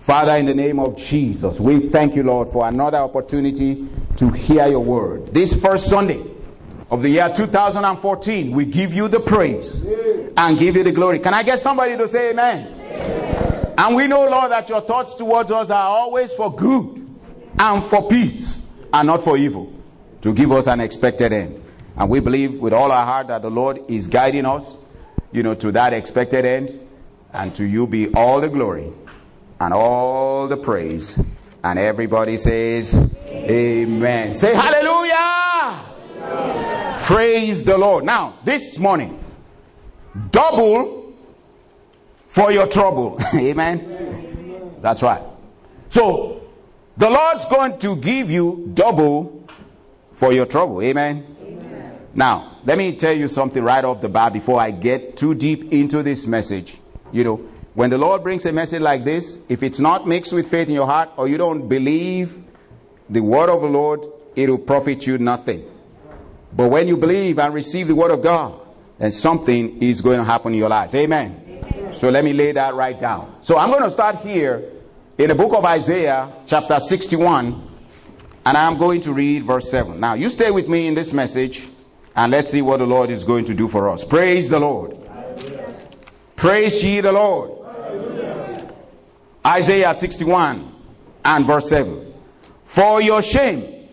Father, in the name of Jesus, we thank you, Lord, for another opportunity to hear your word. This first Sunday of the year 2014, we give you the praise and give you the glory. Can I get somebody to say amen? Amen. And we know, Lord, that your thoughts towards us are always for good and for peace and not for evil, to give us an expected end. And we believe with all our heart that the Lord is guiding us, to that expected end, and to you be all the glory and all the praise. And everybody says amen. Say hallelujah. Hallelujah. Praise the Lord. Now, this morning, double for your trouble. Amen. That's right. So, the Lord's going to give you double for your trouble. Amen. Now, let me tell you something right off the bat before I get too deep into this message. When the Lord brings a message like this, if it's not mixed with faith in your heart, or you don't believe the word of the Lord, it will profit you nothing. But when you believe and receive the word of God, then something is going to happen in your lives. Amen. So let me lay that right down. So I'm going to start here in the book of Isaiah, chapter 61, and I'm going to read verse 7. Now, you stay with me in this message, and let's see what the Lord is going to do for us. Praise the Lord. Hallelujah. Praise ye the Lord. Hallelujah. Isaiah 61 and verse 7. For your shame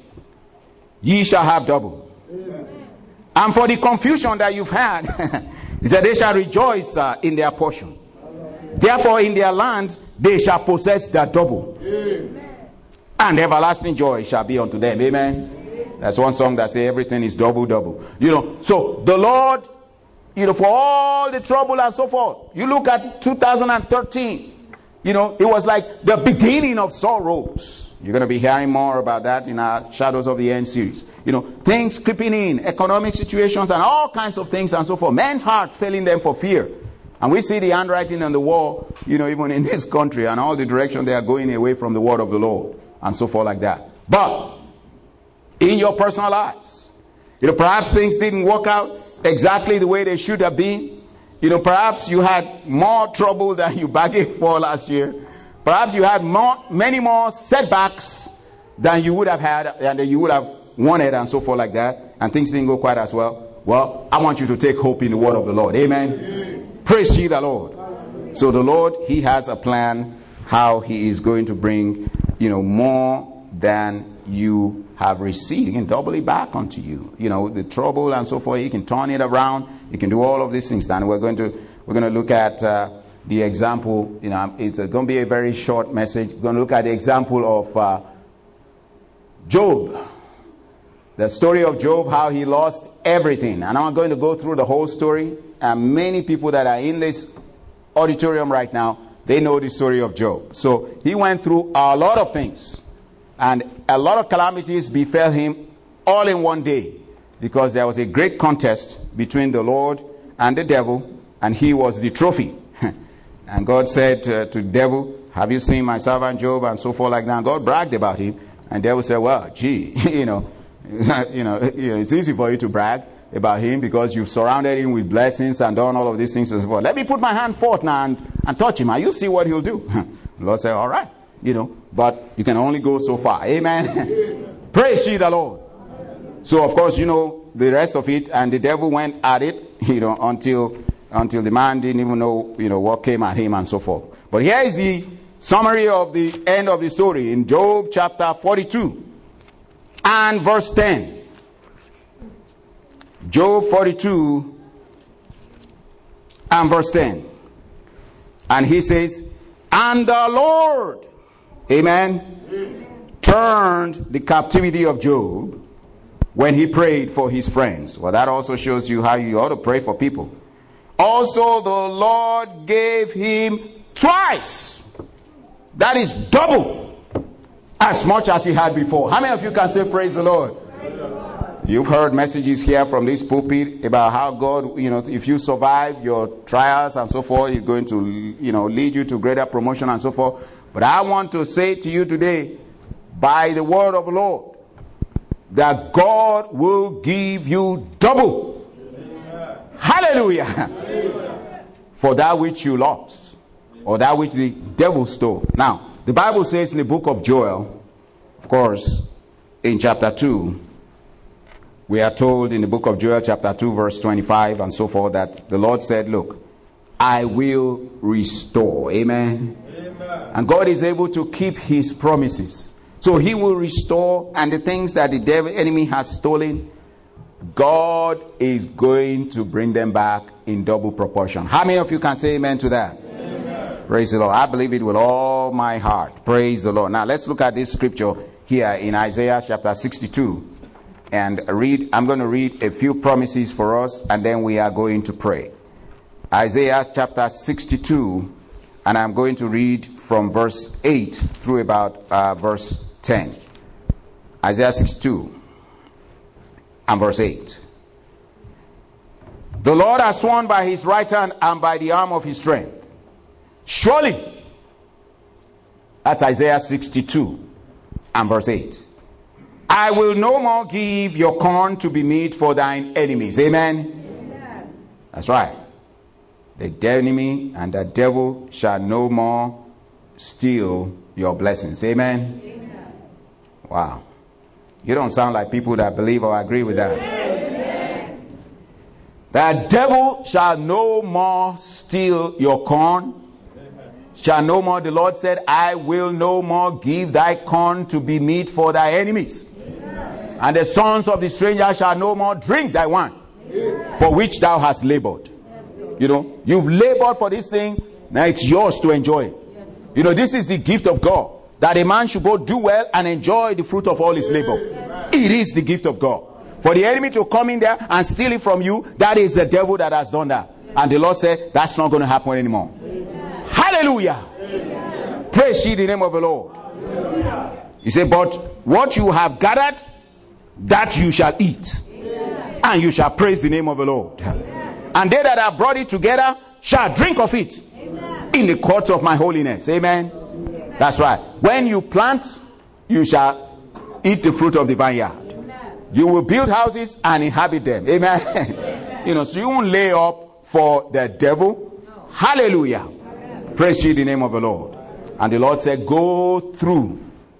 ye shall have double. Amen. And for the confusion that you've had, he said, they shall rejoice in their portion. Amen. Therefore in their land they shall possess their double. Amen. And everlasting joy shall be unto them. Amen. That's one song that says everything is double, double. So the Lord, for all the trouble and so forth. You look at 2013, it was like the beginning of sorrows. You're going to be hearing more about that in our Shadows of the End series. Things creeping in, economic situations and all kinds of things and so forth. Men's hearts failing them for fear. And we see the handwriting on the wall, even in this country and all the direction they are going away from the word of the Lord and so forth like that. But in your personal lives, perhaps things didn't work out exactly the way they should have been. Perhaps you had more trouble than you bargained for last year. Perhaps you had many more setbacks than you would have had and that you would have wanted and so forth like that. And things didn't go quite as well. Well, I want you to take hope in the word of the Lord. Amen. Amen. Praise ye the Lord. Amen. So the Lord, he has a plan how he is going to bring, more than you have received. He can double it back unto you. The trouble and so forth. He can turn it around. He can do all of these things. And we're going to look at the example. It's going to be a very short message. We're going to look at the example of Job. The story of Job, how he lost everything. And I'm going to go through the whole story. And many people that are in this auditorium right now, they know the story of Job. So he went through a lot of things. And a lot of calamities befell him all in one day, because there was a great contest between the Lord and the devil, and he was the trophy. And God said to the devil, have you seen my servant Job, and so forth like that. And God bragged about him, and the devil said, well, gee, it's easy for you to brag about him because you've surrounded him with blessings and done all of these things and so forth. Let me put my hand forth now and touch him, and you see what he'll do. The Lord said, all right. But you can only go so far. Amen. Praise ye the Lord. So of course, the rest of it, and the devil went at it, until the man didn't even know, what came at him and so forth. But here is the summary of the end of the story in Job chapter 42 and verse 10. Job 42 and verse 10. And he says, and the Lord, amen, turned the captivity of Job when he prayed for his friends. Well, that also shows you how you ought to pray for people. Also, the Lord gave him twice. That is double as much as he had before. How many of you can say praise the Lord? Praise the Lord. You've heard messages here from this pulpit about how God, if you survive your trials and so forth, He's going to, lead you to greater promotion and so forth. But I want to say to you today, by the word of the Lord, that God will give you double. Amen. Hallelujah. Amen. For that which you lost, or that which the devil stole. Now, the Bible says in the book of Joel, of course, in chapter 2, we are told in the book of Joel chapter 2 verse 25 and so forth that the Lord said, look, I will restore. Amen. Amen. And God is able to keep his promises. So he will restore, and the things that the devil enemy has stolen, God is going to bring them back in double proportion. How many of you can say amen to that? Amen. Praise the Lord. I believe it with all my heart. Praise the Lord. Now let's look at this scripture here in Isaiah chapter 62 and read. I'm going to read a few promises for us, and then we are going to pray. Isaiah chapter 62, and I'm going to read from verse 8 through about verse 10. Isaiah 62 and verse 8. The Lord has sworn by his right hand and by the arm of his strength. Surely, that's Isaiah 62 and verse 8. I will no more give your corn to be meat for thine enemies. Amen? Amen. That's right. The enemy and the devil shall no more steal your blessings. Amen? Amen. Wow. You don't sound like people that believe or agree with that. Amen. The devil shall no more steal your corn. Amen. Shall no more, the Lord said, I will no more give thy corn to be meat for thy enemies. Amen. And the sons of the stranger shall no more drink thy wine, for which thou hast labored. You know, you've labored for this thing, now it's yours to enjoy it. You know, this is the gift of God, that a man should go do well and enjoy the fruit of all his labor. It is the gift of God. For the enemy to come in there and steal it from you, that is the devil that has done that. And the Lord said, that's not going to happen anymore. Amen. Hallelujah. Amen. Praise ye the name of the Lord. Hallelujah. He said, but what you have gathered, that you shall eat. Amen. And you shall praise the name of the Lord. Amen. And they that have brought it together shall drink of it. Amen. In the court of my holiness. Amen. Amen. That's right. When you plant, you shall eat the fruit of the vineyard. Amen. You will build houses and inhabit them. Amen. Amen. You know, so you won't lay up for the devil. No. Hallelujah. Amen. Praise ye the name of the Lord. And the Lord said, go through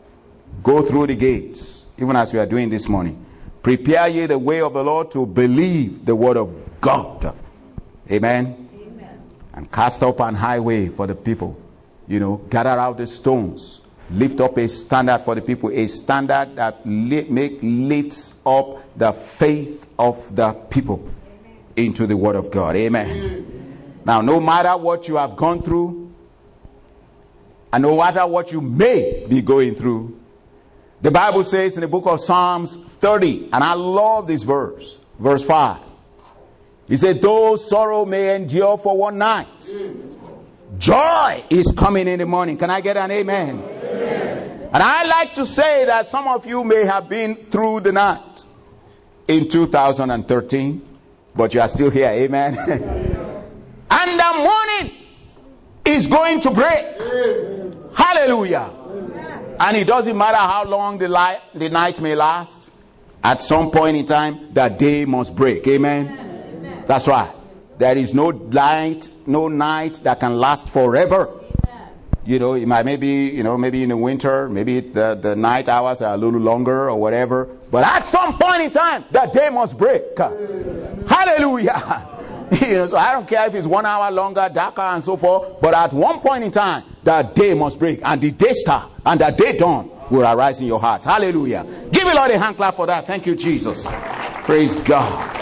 the gates, even as we are doing this morning. Prepare ye the way of the Lord to believe the word of God. Amen. Amen. And cast up an highway for the people. You know, gather out the stones. Lift up a standard for the people. A standard that lifts up the faith of the people into the word of God. Amen. Now, no matter what you have gone through, and no matter what you may be going through, the Bible says in the book of Psalms 30, and I love this verse, verse 5. He said, though sorrow may endure for one night, joy is coming in the morning. Can I get an amen? Amen. And I like to say that some of you may have been through the night in 2013, but you are still here. Amen. And the morning is going to break. Hallelujah. And it doesn't matter how long the night may last. At some point in time, the day must break. Amen. That's right. There is no night that can last forever. You know, it might maybe in the winter, maybe the night hours are a little longer or whatever. But at some point in time, the day must break. Hallelujah. You know, so I don't care if it's 1 hour longer, darker, and so forth. But at one point in time, the day must break, and the day star and the day dawn will arise in your hearts. Hallelujah. Give the Lord a hand clap for that. Thank you, Jesus. Praise God.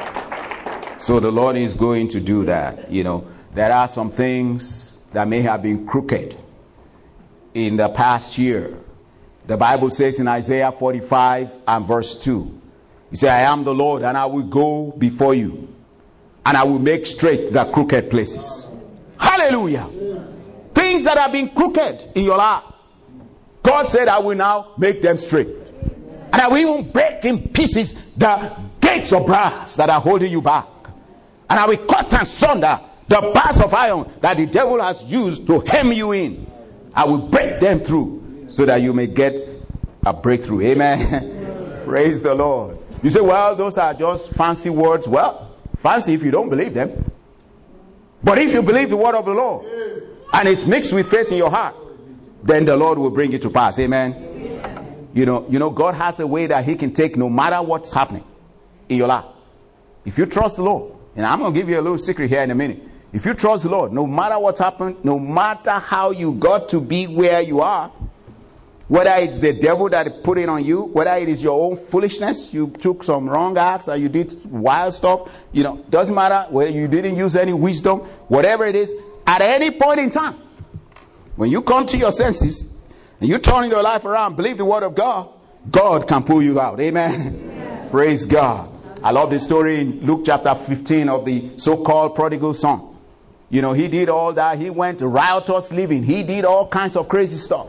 So the Lord is going to do that. You know, there are some things that may have been crooked in the past year. The Bible says in Isaiah 45 and verse 2, he said, I am the Lord, and I will go before you, and I will make straight the crooked places. Hallelujah. Things that have been crooked in your life, God said, I will now make them straight. And I will even break in pieces the gates of brass that are holding you back. And I will cut and sunder the bars of iron that the devil has used to hem you in. I will break them through so that you may get a breakthrough. Amen. Praise the Lord. You say, well, those are just fancy words. Well, fancy if you don't believe them. But if you believe the word of the Lord and it's mixed with faith in your heart, then the Lord will bring it to pass. Amen. You know, God has a way that he can take no matter what's happening in your life. If you trust the Lord, and I'm going to give you a little secret here in a minute. If you trust the Lord, no matter what's happened, no matter how you got to be where you are, whether it's the devil that put it on you, whether it is your own foolishness, you took some wrong acts or you did wild stuff, doesn't matter whether you didn't use any wisdom, whatever it is, at any point in time, when you come to your senses and you turn your life around, believe the word of God, God can pull you out. Amen. Praise God. I love the story in Luke chapter 15 of the so-called prodigal son. He did all that. He went riotous living. He did all kinds of crazy stuff.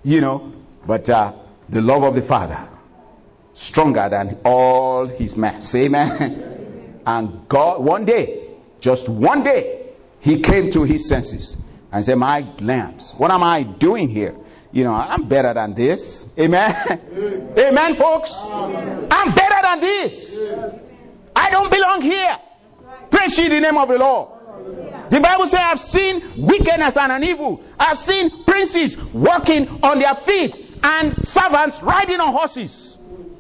But the love of the Father, stronger than all his mess. Amen. And God, one day, just one day, he came to his senses and said, my lambs, what am I doing here? I'm better than this. Amen. Amen, folks. I'm better than this. I don't belong here. Praise ye the name of the Lord. The Bible says, I've seen wickedness and an evil. I've seen princes walking on their feet and servants riding on horses.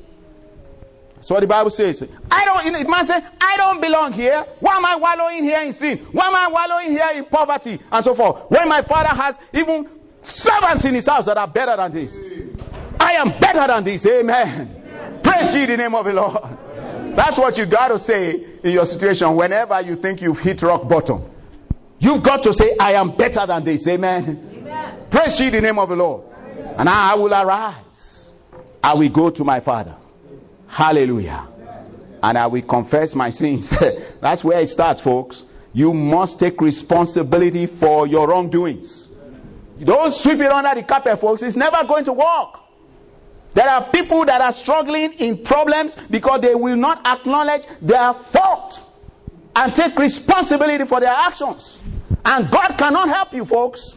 That's what the Bible says. The man says, I don't belong here. Why am I wallowing here in sin? Why am I wallowing here in poverty? And so forth. When my Father has even servants in his house that are better than this. I am better than this. Amen. Praise ye the name of the Lord. That's what you got to say in your situation whenever you think you've hit rock bottom. You've got to say, I am better than this. Amen. Praise ye the name of the Lord. And I will arise. I will go to my Father. Hallelujah. And I will confess my sins. That's where it starts, folks. You must take responsibility for your wrongdoings. You don't sweep it under the carpet, folks. It's never going to work. There are people that are struggling in problems because they will not acknowledge their fault and take responsibility for their actions. And God cannot help you, folks.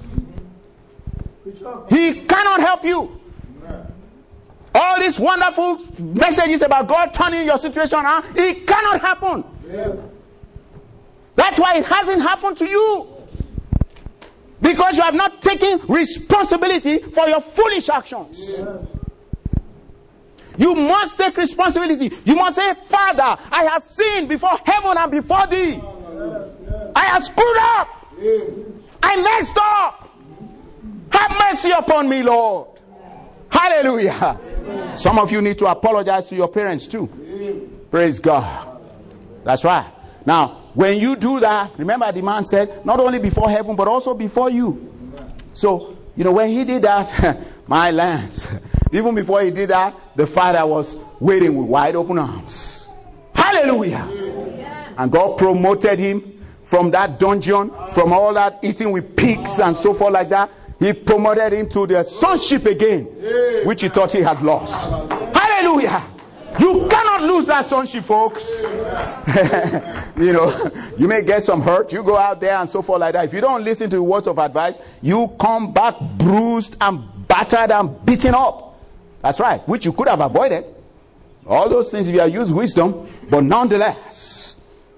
He cannot help you. All these wonderful messages about God turning your situation around, it cannot happen. Yes. That's why it hasn't happened to you. Because you have not taken responsibility for your foolish actions. Yes. You must take responsibility. You must say, Father, I have sinned before heaven and before thee. Yes. I have screwed up. Yes. I messed up. Have mercy upon me, Lord. Hallelujah. Amen. Some of you need to apologize to your parents too. Praise God. That's right. Now, when you do that, remember the man said, not only before heaven, but also before you. So, when he did that, my lands, even before he did that, the Father was waiting with wide open arms. Hallelujah. Yeah. And God promoted him from that dungeon, from all that eating with pigs and so forth like that. He promoted him to the sonship again, which he thought he had lost. Hallelujah. You cannot lose that sonship, folks. You may get some hurt. You go out there and so forth like that. If you don't listen to the words of advice, you come back bruised and battered and beaten up. That's right, which you could have avoided. All those things if you have used wisdom. But nonetheless,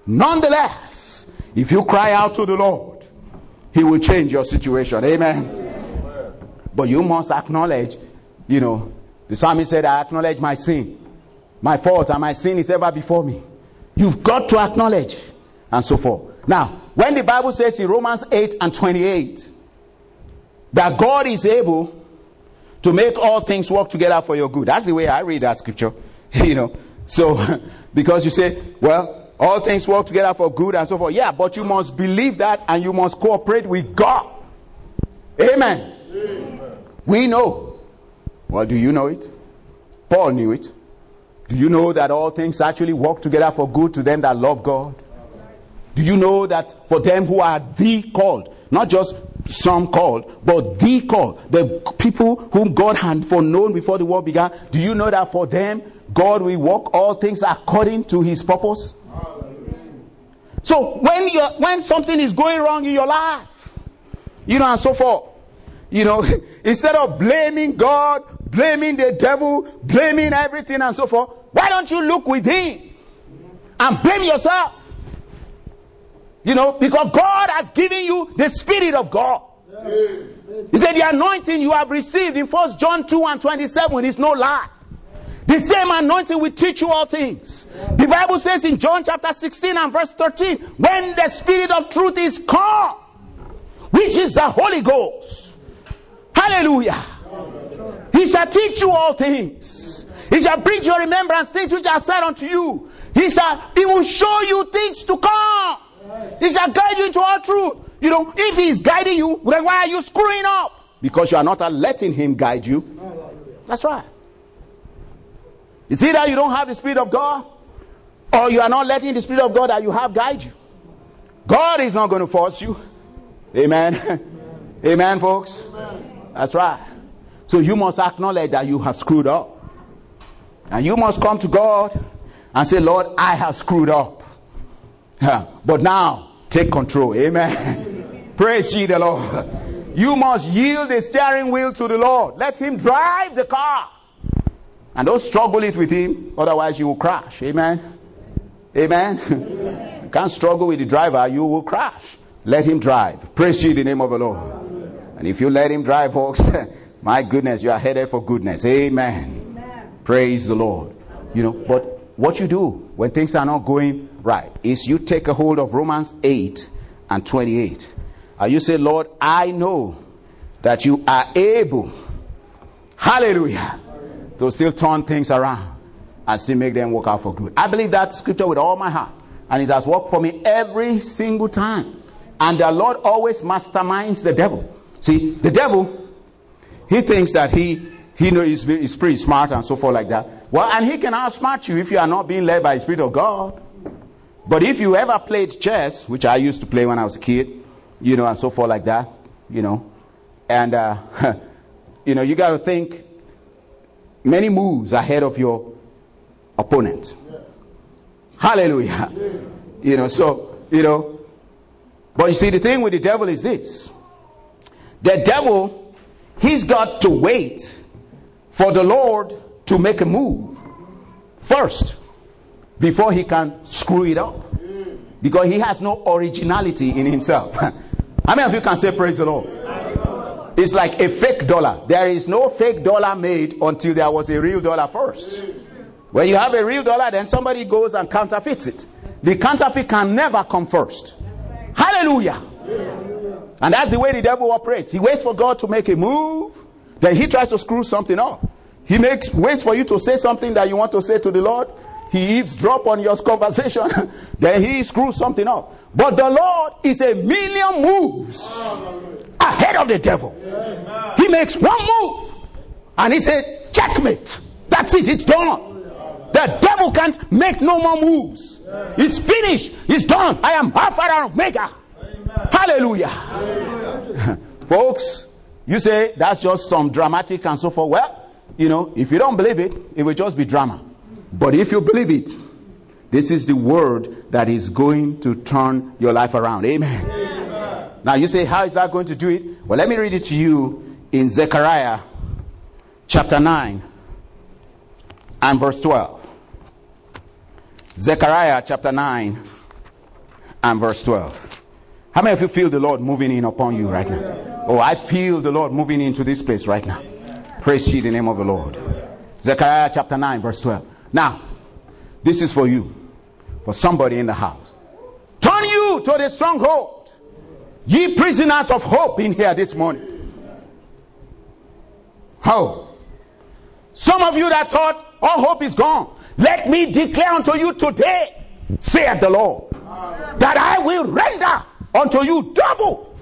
if you cry out to the Lord, He will change your situation. Amen. But you must acknowledge, the psalmist said, I acknowledge my sin. My fault and my sin is ever before me. You've got to acknowledge and so forth. Now, when the Bible says in Romans 8:28 that God is able to make all things work together for your good. That's the way I read that scripture. So, because you say, well, all things work together for good and so forth. Yeah, but you must believe that and you must cooperate with God. Amen. Amen. We know. Well, do you know it? Paul knew it. Do you know that all things actually work together for good to them that love God? Do you know that for them who are the called, not just some called, but the called, the people whom God had foreknown before the world began, do you know that for them, God will work all things according to His purpose? So when something is going wrong in your life, and so forth, instead of blaming God, blaming the devil, blaming everything and so forth, why don't you look within and blame yourself? Because God has given you the Spirit of God. He said the anointing you have received in 1 John 2 and 27 is no lie. The same anointing will teach you all things. The Bible says in John chapter 16 and verse 13, when the Spirit of truth is come, which is the Holy Ghost. Hallelujah. He shall teach you all things. He shall bring to your remembrance things which are said unto you. He will show you things to come. He shall guide you into all truth. You know, if he is guiding you, then why are you screwing up? Because you are not letting him guide you. That's right. It's either you don't have the Spirit of God, or you are not letting the Spirit of God that you have guide you. God is not going to force you. Amen. Amen, folks. That's right. So you must acknowledge that you have screwed up. And you must come to God and say, Lord, I have screwed up. But now, take control. Amen. Praise ye the Lord. You must yield the steering wheel to the Lord. Let him drive the car. And don't struggle it with him. Otherwise you will crash. Amen. Amen. You can't struggle with the driver. You will crash. Let him drive. Praise ye the name of the Lord. And if you let him drive, folks, my goodness, you are headed for goodness. Amen. Praise the Lord. You know, but what you do when things are not going right is you take a hold of Romans 8 and 28. And you say, Lord, I know that you are able, hallelujah, to still turn things around and still make them work out for good. I believe that scripture with all my heart. And it has worked for me every single time. And the Lord always masterminds the devil. See, the devil, he thinks that he knows he's pretty smart and so forth like that. Well, and he can outsmart you if you are not being led by the Spirit of God. But if you ever played chess, which I used to play when I was a kid, you know, and so forth like that, you know, and, you know, you got to think many moves ahead of your opponent. Hallelujah. You know, so, you know, but you see, the thing with the devil is this. The devil, he's got to wait for the Lord to make a move first before he can screw it up. Because he has no originality in himself. How many of you can say praise the Lord? It's like a fake dollar. There is no fake dollar made until there was a real dollar first. When you have a real dollar, then somebody goes and counterfeits it. The counterfeit can never come first. Hallelujah. And that's the way the devil operates. He waits for God to make a move. Then he tries to screw something up. He waits for you to say something that you want to say to the Lord. He eavesdrops on your conversation. Then he screws something up. But the Lord is a million moves ahead of the devil. He makes one move and he said, checkmate. That's it. It's done. The devil can't make no more moves. It's finished. It's done. I am Alpha and Omega. Hallelujah. Folks, you say that's just some dramatic and so forth. Well, you know, if you don't believe it, it will just be drama. But if you believe it, this is the word that is going to turn your life around. Amen. Amen. Now you say, how is that going to do it? Well, let me read it to you in Zechariah chapter 9 and verse 12. Zechariah chapter 9 and verse 12. How many of you feel the Lord moving in upon you right now? Oh, I feel the Lord moving into this place right now. Praise ye the name of the Lord. Zechariah chapter 9 verse 12. Now, this is for you, for somebody in the house. Turn you to the stronghold, ye prisoners of hope in here this morning. How? Some of you that thought all hope is gone, let me declare unto you today, saith the Lord, that I will render unto you double.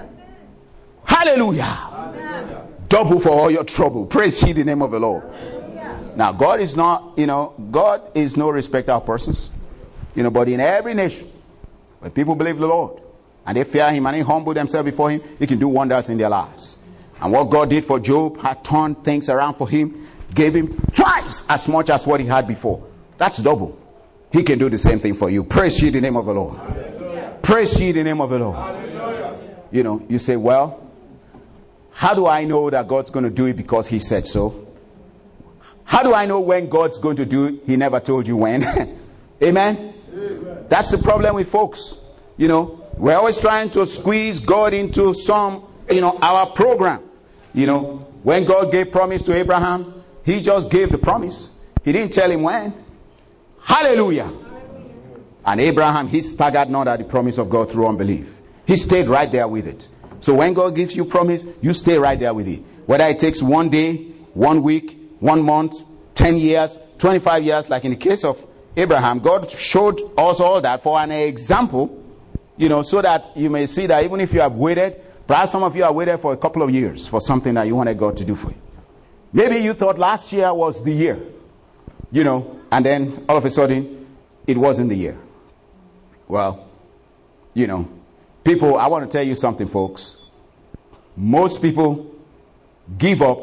Hallelujah. Double for all your trouble. Praise ye the name of the Lord. Now, God is not, God is no respecter of persons. But in every nation, where people believe the Lord, and they fear him, and they humble themselves before him, he can do wonders in their lives. And what God did for Job had turned things around for him, gave him twice as much as what he had before. That's double. He can do the same thing for you. Praise ye the name of the Lord. Hallelujah. Praise ye the name of the Lord. Hallelujah. You say, well, how do I know that God's going to do it because he said so? How do I know when God's going to do it? He never told you when. Amen? That's the problem with folks. We're always trying to squeeze God into some our program. When God gave promise to Abraham, he just gave the promise. He didn't tell him when. Hallelujah. And Abraham, he staggered not at the promise of God through unbelief. He stayed right there with it. So when God gives you promise, you stay right there with it. Whether it takes 1 day, 1 week, 1 month, 10 years, 25 years, like in the case of Abraham, God showed us all that for an example, so that you may see that even if you have waited, perhaps some of you have waited for a couple of years for something that you wanted God to do for you. Maybe you thought last year was the year, and then all of a sudden it wasn't the year. Well, people, I want to tell you something, folks. Most people give up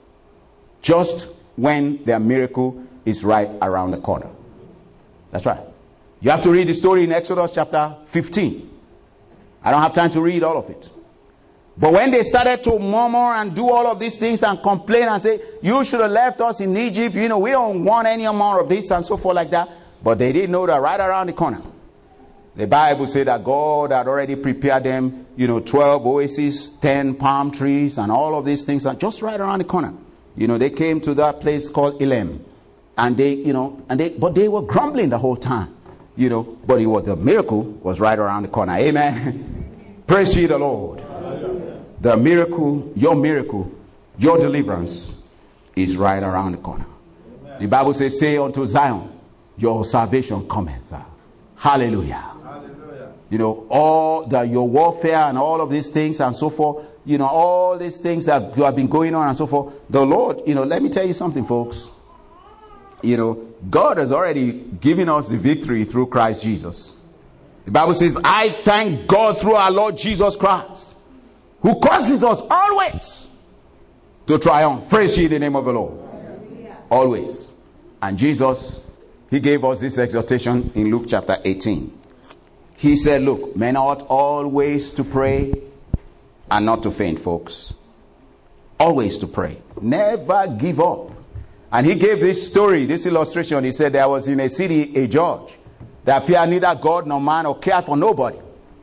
just when their miracle is right around the corner. That's right. You have to read the story in Exodus chapter 15. I don't have time to read all of it. But when they started to murmur and do all of these things and complain and say, you should have left us in Egypt, we don't want any more of this and so forth like that. But they didn't know that right around the corner, the Bible said that God had already prepared them, 12 oases, 10 palm trees, and all of these things are just right around the corner. They came to that place called Elim, and but they were grumbling the whole time, but the miracle was right around the corner. Amen. Praise ye the Lord. The miracle, your deliverance is right around the corner. Amen. The Bible says, say unto Zion, your salvation cometh. Hallelujah. All your warfare and all of these things and so forth, all these things that have been going on and so forth, the Lord, let me tell you something, folks. God has already given us the victory through Christ Jesus. The Bible says, I thank God through our Lord Jesus Christ, who causes us always to triumph. Praise ye the name of the Lord. Hallelujah. Always. And Jesus, he gave us this exhortation in Luke chapter 18. He said, look, men ought always to pray and not to faint, folks. Always to pray. Never give up. And he gave this story, this illustration. He said there was in a city a judge that feared neither God nor man or cared for nobody.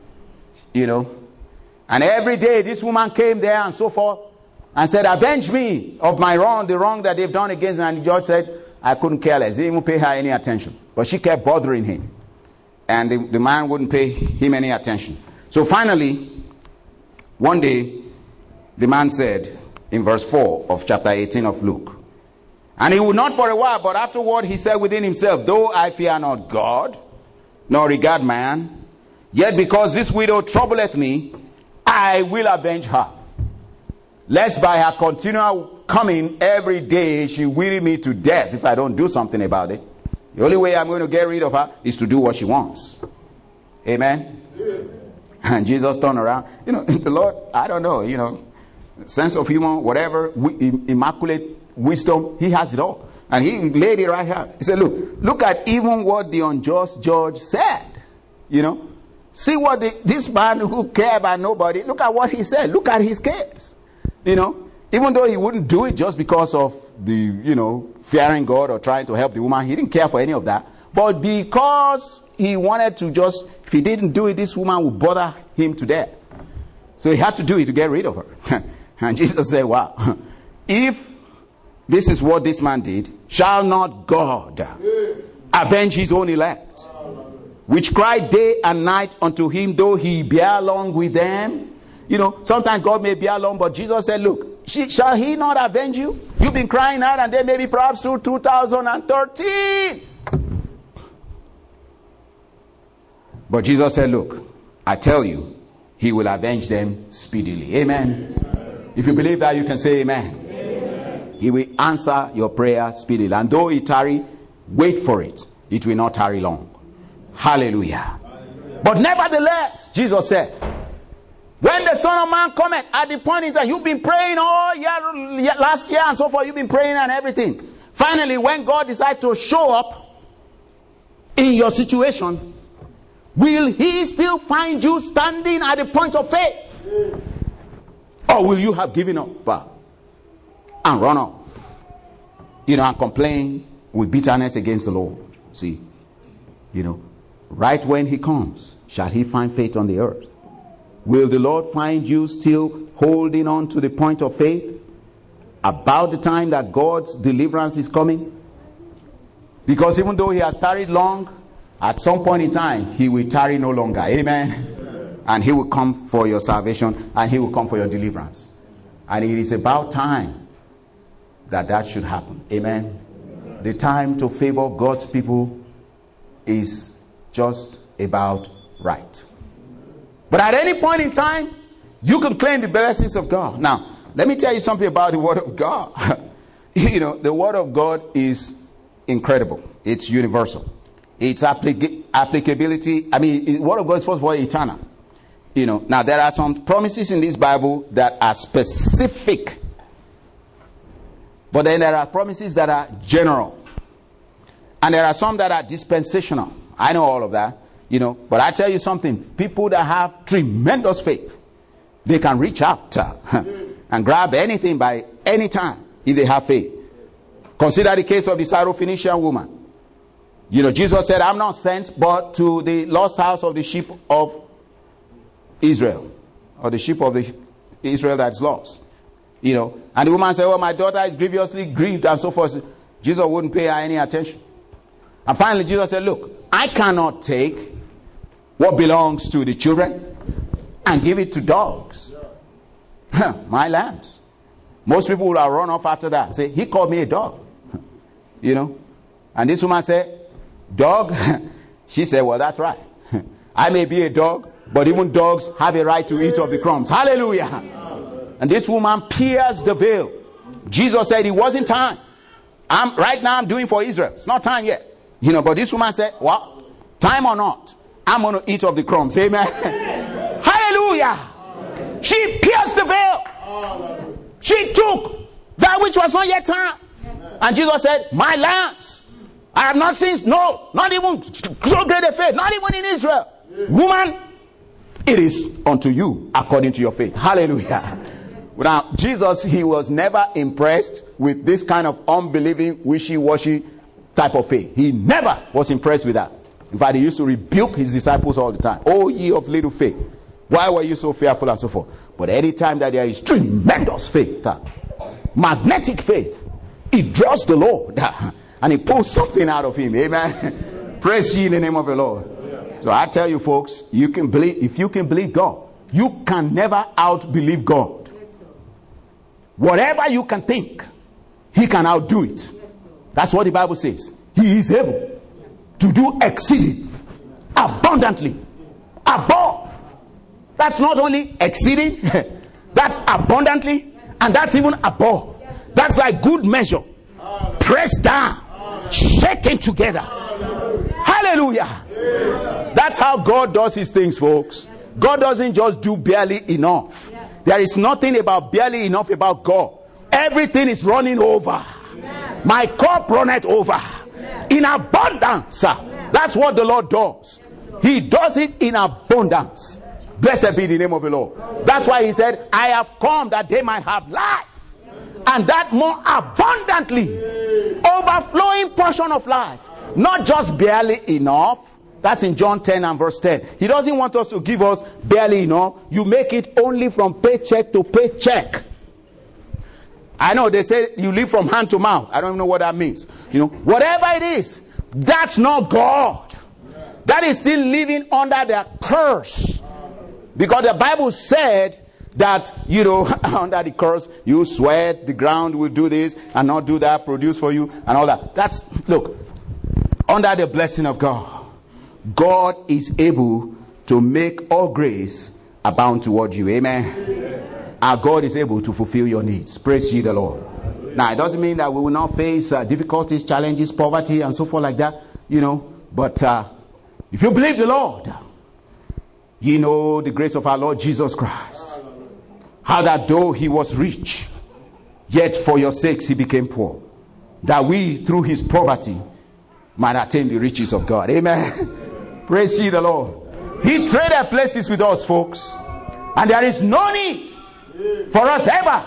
And every day this woman came there and so forth and said, avenge me of my wrong, the wrong that they've done against me. And the judge said, I couldn't care less. He didn't even pay her any attention. But she kept bothering him. And the man wouldn't pay him any attention. So finally, one day, the man said in verse 4 of chapter 18 of Luke, and he would not for a while, but afterward he said within himself, though I fear not God, nor regard man, yet because this widow troubleth me, I will avenge her, lest by her continual coming every day she weary me to death if I don't do something about it. The only way I'm going to get rid of her is to do what she wants. Amen. And Jesus turned around. The Lord, I don't know, sense of humor, whatever, immaculate wisdom, he has it all. And he laid it right here. He said, look at even what the unjust judge said. See what this man who cared about nobody, look at what he said. Look at his case. Even though he wouldn't do it just because of the, fearing God or trying to help the woman, he didn't care for any of that. But because he wanted to if he didn't do it, this woman would bother him to death. So he had to do it to get rid of her. And Jesus said, wow, if this is what this man did, shall not God avenge his own elect, which cry day and night unto him, though he bear long with them? Sometimes God may bear long, but Jesus said, look, shall he not avenge you? You've been crying out, and then maybe perhaps through 2013. But Jesus said, look, I tell you, he will avenge them speedily. Amen. If you believe that, you can say amen. Amen. He will answer your prayer speedily. And though it tarry, wait for it. It will not tarry long. Hallelujah. Hallelujah. But nevertheless, Jesus said, when the Son of Man cometh, at the point in time, you've been praying all year, last year and so forth, you've been praying and everything. Finally, when God decides to show up in your situation, will he still find you standing at the point of faith? Or will you have given up and run off? And complain with bitterness against the Lord. See, right when he comes, shall he find faith on the earth? Will the Lord find you still holding on to the point of faith about the time that God's deliverance is coming? Because even though he has tarried long, at some point in time, he will tarry no longer. Amen. And he will come for your salvation, and he will come for your deliverance. And it is about time that should happen. Amen. The time to favor God's people is just about right. But at any point in time, you can claim the blessings of God. Now, let me tell you something about the Word of God. The Word of God is incredible. It's universal. Its applicability, the Word of God is first of all eternal. Now there are some promises in this Bible that are specific. But then there are promises that are general. And there are some that are dispensational. I know all of that. But I tell you something, people that have tremendous faith, they can reach out and grab anything by any time if they have faith. Consider the case of the Syrophoenician woman. Jesus said, I'm not sent but to the lost house of the sheep of Israel, or the sheep of the Israel that's lost. And the woman said, my daughter is grievously grieved and so forth. Jesus wouldn't pay her any attention. And finally Jesus said, look, I cannot take what belongs to the children and give it to dogs. My lambs. Most people will have run off after that. Say, he called me a dog. And this woman said, dog? She said, well, that's right. I may be a dog, but even dogs have a right to eat of the crumbs. Hallelujah. And this woman pierced the veil. Jesus said it wasn't time. Right now I'm doing for Israel. It's not time yet. But this woman said, well, time or not, I'm going to eat of the crumbs. Amen. Hallelujah. She pierced the veil. She took that which was not yet time. And Jesus said, my lambs, I have not seen, no, not even so great a faith, not even in Israel. Woman, it is unto you according to your faith. Hallelujah. Now, Jesus, he was never impressed with this kind of unbelieving, wishy-washy type of faith. He never was impressed with that. In fact, he used to rebuke his disciples all the time. Oh, ye of little faith, why were you so fearful and so forth? But any time that there is tremendous faith, magnetic faith, it draws the Lord and it pulls something out of him. Amen. Praise ye in the name of the Lord. So I tell you folks, you can believe, if you can believe God, you can never outbelieve God. Whatever you can think, he can outdo it. That's what the Bible says. He is able to do exceeding, abundantly, above. That's not only exceeding, that's abundantly, and that's even above. That's like good measure, pressed down, shaken together. Hallelujah. That's how God does his things, folks. God doesn't just do barely enough. There is nothing about barely enough about God. Everything is running over. My cup runneth over in abundance. That's what the Lord does. He does it in abundance. Blessed be the name of the Lord. That's why he said, I have come that they might have life, and that more abundantly. Overflowing portion of life. Not just barely enough. That's in John 10 and verse 10. He doesn't want us to give us barely enough. You make it only from paycheck to paycheck. I know they say you live from hand to mouth. I don't even know what that means. Whatever it is, that's not God. That is still living under the curse. Because the Bible said that, under the curse, you sweat, the ground will do this and not do that, produce for you and all that. Look, under the blessing of God, God is able to make all grace abound toward you. Amen. Our God is able to fulfill your needs. Praise ye the Lord. Now, it doesn't mean that we will not face difficulties, challenges, poverty, and so forth like that, But if you believe the Lord, ye know the grace of our Lord Jesus Christ. How that though he was rich, yet for your sakes he became poor, that we through his poverty might attain the riches of God. Amen. Praise ye the Lord. He traded places with us, folks. And there is no need for us ever,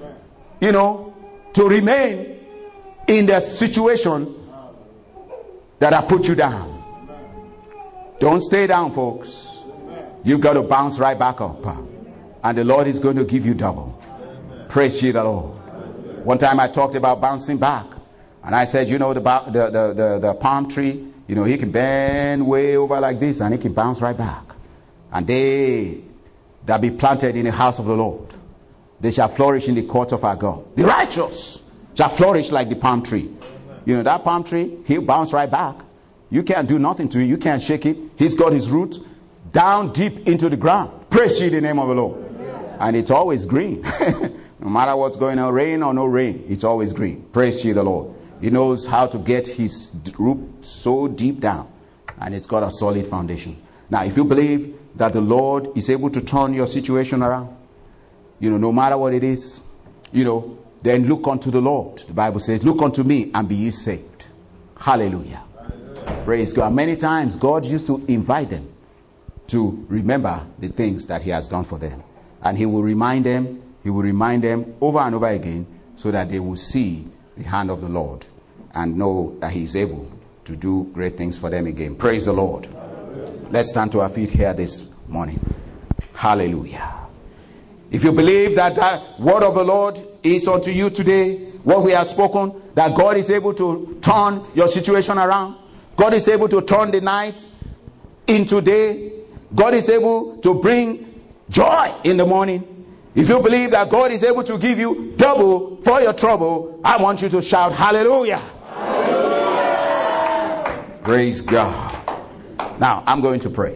to remain in the situation that I put you down. Don't stay down, folks. You've got to bounce right back up. And the Lord is going to give you double. Praise ye the Lord. One time I talked about bouncing back. And I said, the palm tree, he can bend way over like this and he can bounce right back. And they that be planted in the house of the Lord, they shall flourish in the courts of our God. The righteous shall flourish like the palm tree. That palm tree, he'll bounce right back. You can't do nothing to it. You can't shake it. He's got his roots down deep into the ground. Praise ye the name of the Lord. And it's always green. No matter what's going on, rain or no rain, it's always green. Praise ye the Lord. He knows how to get his root so deep down. And it's got a solid foundation. Now, if you believe that the Lord is able to turn your situation around, no matter what it is, then look unto the Lord. The Bible says, look unto me and be ye saved. Hallelujah. Praise God. Many times God used to invite them to remember the things that he has done for them. And he will remind them over and over again so that they will see the hand of the Lord and know that he is able to do great things for them again. Praise the Lord. Let's stand to our feet here this morning. Hallelujah. If you believe that that word of the Lord is unto you today, what we have spoken, that God is able to turn your situation around. God is able to turn the night into day. God is able to bring joy in the morning. If you believe that God is able to give you double for your trouble, I want you to shout hallelujah. Hallelujah. Praise God. Now, I'm going to pray.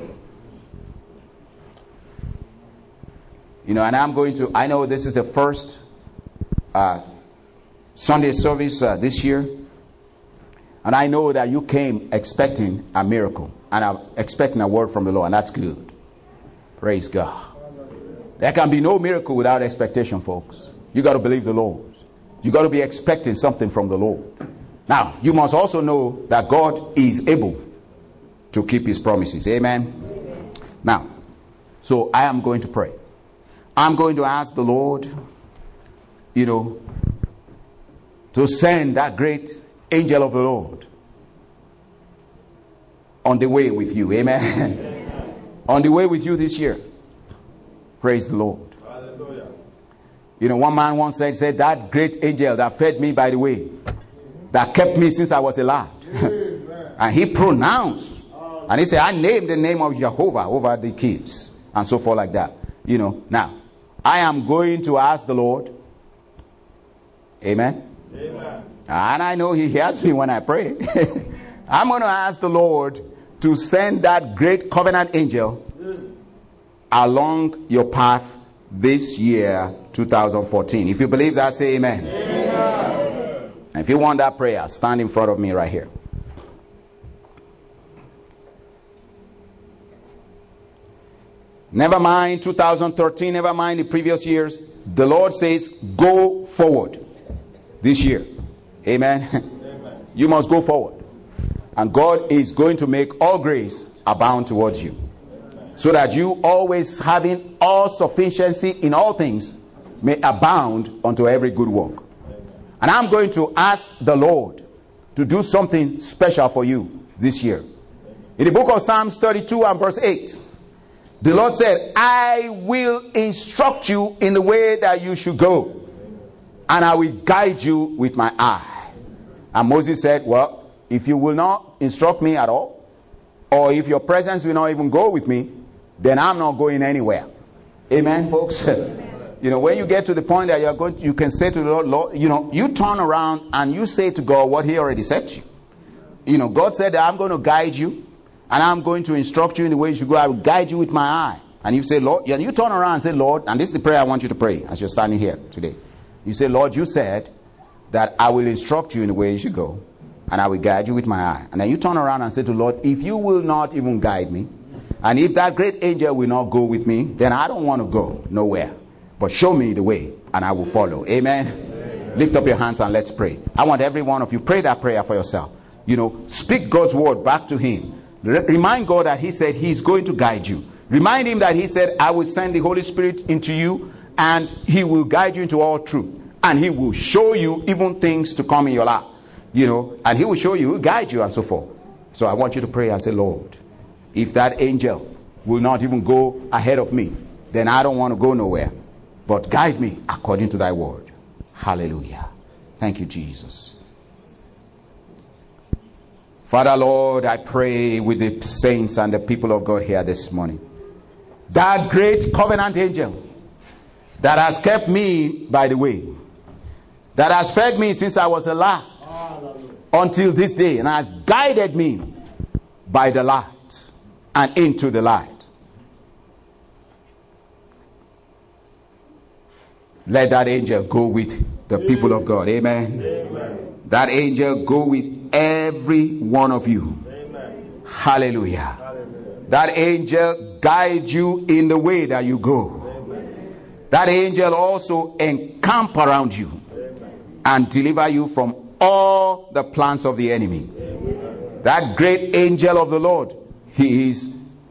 And I know this is the first Sunday service this year. And I know that you came expecting a miracle. And I'm expecting a word from the Lord. And that's good. Praise God. There can be no miracle without expectation, folks. You got to believe the Lord. You got to be expecting something from the Lord. Now, you must also know that God is able to keep his promises. Amen. Now, so I am going to pray. I'm going to ask the Lord, to send that great angel of the Lord on the way with you. Amen. On the way with you this year. Praise the Lord. Hallelujah. One man once said, that great angel that fed me by the way, that kept me since I was a lad. And he pronounced, and he said, I named the name of Jehovah over the kids, and so forth like that. Now, I am going to ask the Lord. Amen. Amen. And I know he hears me when I pray. I'm going to ask the Lord to send that great covenant angel along your path this year, 2014. If you believe that, say amen. Amen. And if you want that prayer, stand in front of me right here. Never mind 2013, never mind the previous years. The Lord says, go forward this year. Amen. Amen. You must go forward. And God is going to make all grace abound towards you. So that you always having all sufficiency in all things may abound unto every good work. And I'm going to ask the Lord to do something special for you this year. In the book of Psalms 32 and verse 8, the Lord said, I will instruct you in the way that you should go, and I will guide you with my eye. And Moses said, well, if you will not instruct me at all, or if your presence will not even go with me, then I'm not going anywhere. Amen, folks. When you get to the point that you can say to the Lord, you turn around and you say to God what he already said to you. God said that I'm going to guide you and I'm going to instruct you in the way you should go. I will guide you with my eye. And you say, Lord, you turn around and say, Lord, and this is the prayer I want you to pray as you're standing here today. You say, Lord, you said that I will instruct you in the way you should go and I will guide you with my eye. And then you turn around and say to the Lord, if you will not even guide me, and if that great angel will not go with me, then I don't want to go nowhere. But show me the way and I will follow. Amen. Amen. Lift up your hands and let's pray. I want every one of you, pray that prayer for yourself. Speak God's word back to him. Remind God that he said he's going to guide you. Remind him that he said, I will send the Holy Spirit into you and he will guide you into all truth. And he will show you even things to come in your life. And he will show you, he will guide you and so forth. So I want you to pray and say, Lord, if that angel will not even go ahead of me, then I don't want to go nowhere. But guide me according to thy word. Hallelujah. Thank you, Jesus. Father, Lord, I pray with the saints and the people of God here this morning. That great covenant angel that has kept me by the way, that has fed me since I was alive until this day, and has guided me by the light and into the light. Let that angel go with the people of God. Amen. Amen. That angel go with every one of you. Amen. Hallelujah. Hallelujah. That angel guide you in the way that you go. Amen. That angel also encamp around you. Amen. And deliver you from all the plans of the enemy. Amen. That great angel of the Lord, he is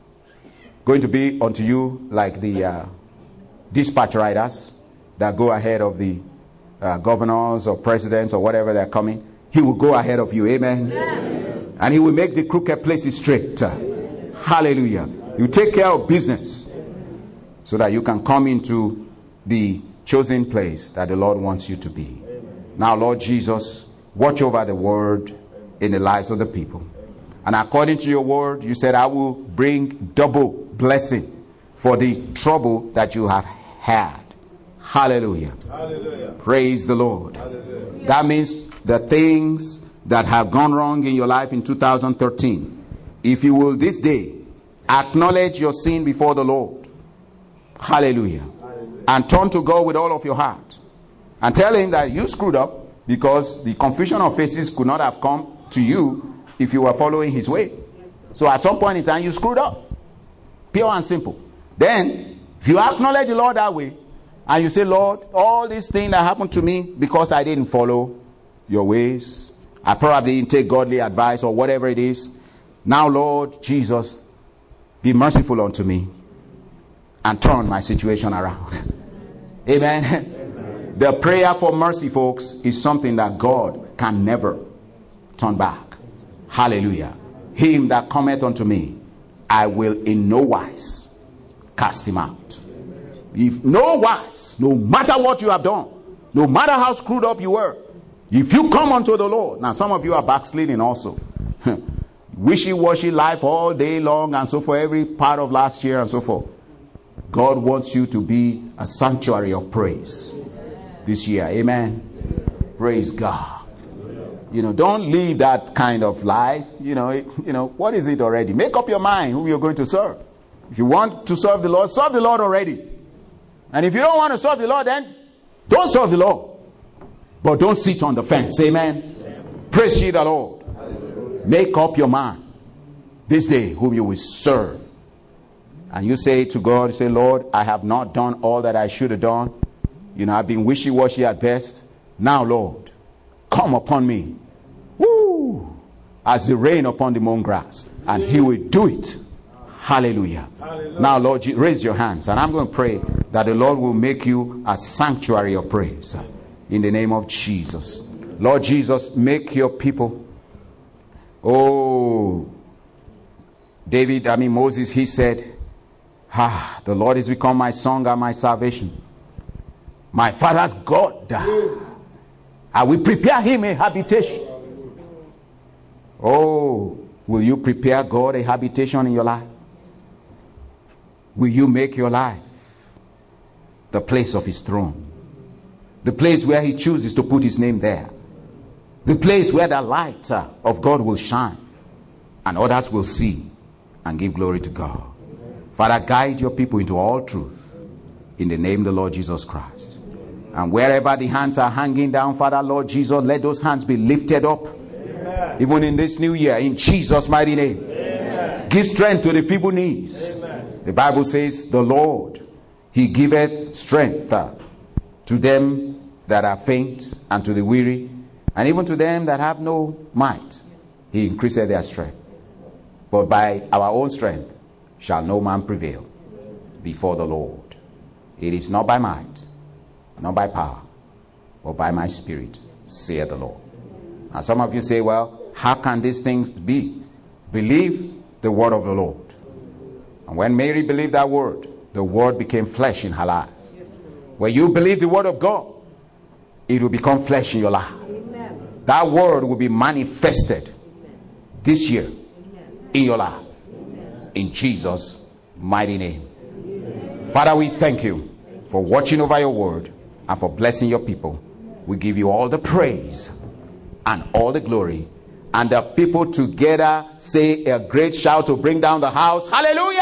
going to be unto you like the dispatch riders that go ahead of the governors or presidents or whatever they're coming. He will go ahead of you. Amen. Amen. And he will make the crooked places straight. Hallelujah. You take care of business so that you can come into the chosen place that the Lord wants you to be. Now, Lord Jesus, watch over the word in the lives of the people. And according to your word, you said, I will bring double blessing for the trouble that you have had. Hallelujah. Hallelujah. Praise the Lord. Hallelujah. That means the things that have gone wrong in your life in 2013, if you will this day acknowledge your sin before the Lord, hallelujah, hallelujah, and turn to God with all of your heart and tell him that you screwed up, because the confusion of faces could not have come to you if you were following his way. So at some point in time you screwed up, pure and simple. Then if you acknowledge the Lord that way, and you say, Lord, all these things that happened to me because I didn't follow your ways, I probably didn't take godly advice or whatever it is. Now, Lord Jesus, be merciful unto me and turn my situation around. Amen. Amen. The prayer for mercy, folks, is something that God can never turn back. Hallelujah. Him that cometh unto me, I will in no wise cast him out. If no wise, no matter what you have done, no matter how screwed up you were, if you come unto the Lord, now some of you are backsliding also, wishy-washy life all day long and so for every part of last year and so forth. God wants you to be a sanctuary of praise this year. Amen. Praise God. Don't live that kind of life. What is it already? Make up your mind who you're going to serve. If you want to serve the Lord already. And if you don't want to serve the Lord, then don't serve the Lord. But don't sit on the fence. Amen. Amen. Praise ye the Lord. Hallelujah. Make up your mind this day whom you will serve. And you say to God, you say, Lord, I have not done all that I should have done. I've been wishy-washy at best. Now, Lord, come upon me. Woo! As the rain upon the mown grass. And he will do it. Hallelujah. Hallelujah. Now, Lord, raise your hands. And I'm going to pray that the Lord will make you a sanctuary of praise. In the name of Jesus. Lord Jesus, make your people. Oh, Moses, he said, the Lord is become my song and my salvation. My father's God. I will prepare him a habitation. Oh, will you prepare God a habitation in your life? Will you make your life the place of his throne? The place where he chooses to put his name there. The place where the light of God will shine and others will see and give glory to God. Father, guide your people into all truth in the name of the Lord Jesus Christ. And wherever the hands are hanging down, Father, Lord Jesus, let those hands be lifted up. Amen. Even in this new year, in Jesus' mighty name. Amen. Give strength to the feeble knees. Amen. The Bible says, the Lord, he giveth strength to them that are faint and to the weary, and even to them that have no might. He increaseth their strength. But by our own strength shall no man prevail before the Lord. It is not by might, not by power, but by my spirit, saith the Lord. Now some of you say, well, how can these things be? Believe the word of the Lord. And when Mary believed that word, the word became flesh in her life. When you believe the word of God, it will become flesh in your life. Amen. That word will be manifested this year in your life. In Jesus' mighty name. Father, we thank you for watching over your word and for blessing your people. We give you all the praise and all the glory. And the people together say a great shout to bring down the house. Hallelujah!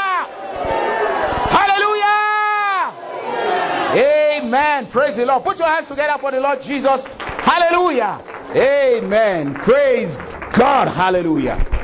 Hallelujah! Amen. Praise the Lord. Put your hands together for the Lord Jesus. Hallelujah! Amen. Praise God. Hallelujah.